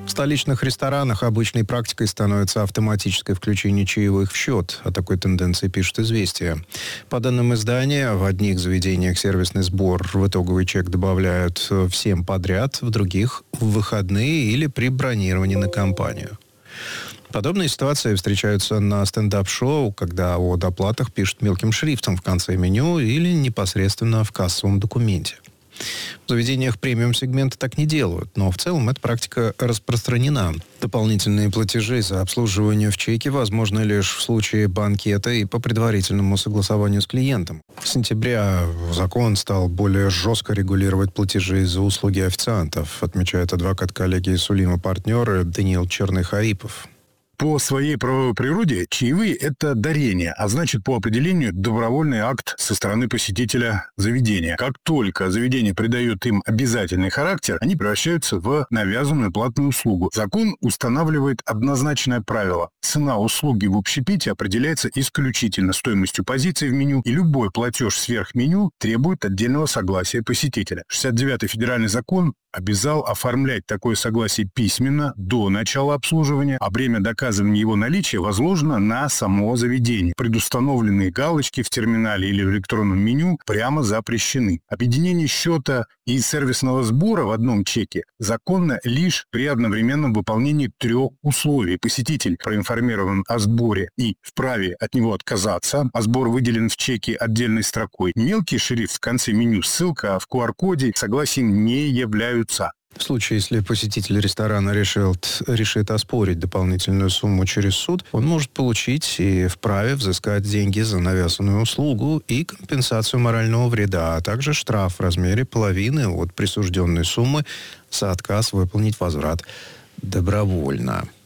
В столичных ресторанах обычной практикой становится автоматическое включение чаевых в счет. О такой тенденции пишет «Известия». По данным издания, в одних заведениях сервисный сбор в итоговый чек добавляют всем подряд, в других – в выходные или при бронировании на компанию. Подобные ситуации встречаются на стендап-шоу, когда о доплатах пишут мелким шрифтом в конце меню или непосредственно в кассовом документе. В заведениях премиум-сегмента так не делают, но в целом эта практика распространена. Дополнительные платежи за обслуживание в чеке возможны лишь в случае банкета и по предварительному согласованию с клиентом. С сентября закон стал более жестко регулировать платежи за услуги официантов, отмечает адвокат коллегии Сулима партнера Даниил Черный-Харипов. По своей правовой природе чаевые – это дарение, а значит, по определению, добровольный акт со стороны посетителя заведения. Как только заведение придает им обязательный характер, они превращаются в навязанную платную услугу. Закон устанавливает однозначное правило. Цена услуги в общепите определяется исключительно стоимостью позиций в меню, и любой платеж сверх меню требует отдельного согласия посетителя. 69-й федеральный закон обязал оформлять такое согласие письменно до начала обслуживания, а бремя доказывания его наличия возложено на само заведение. Предустановленные галочки в терминале или в электронном меню прямо запрещены. Объединение счета и сервисного сбора в одном чеке законно лишь при одновременном выполнении 3 условий. Посетитель проинформирован о сборе и вправе от него отказаться, а сбор выделен в чеке отдельной строкой. Мелкий шрифт в конце меню, ссылка в QR-коде согласием не являются. В случае, если посетитель ресторана решит оспорить дополнительную сумму через суд, он может получить и вправе взыскать деньги за навязанную услугу и компенсацию морального вреда, а также штраф в размере половины от присужденной суммы за отказ выполнить возврат добровольно.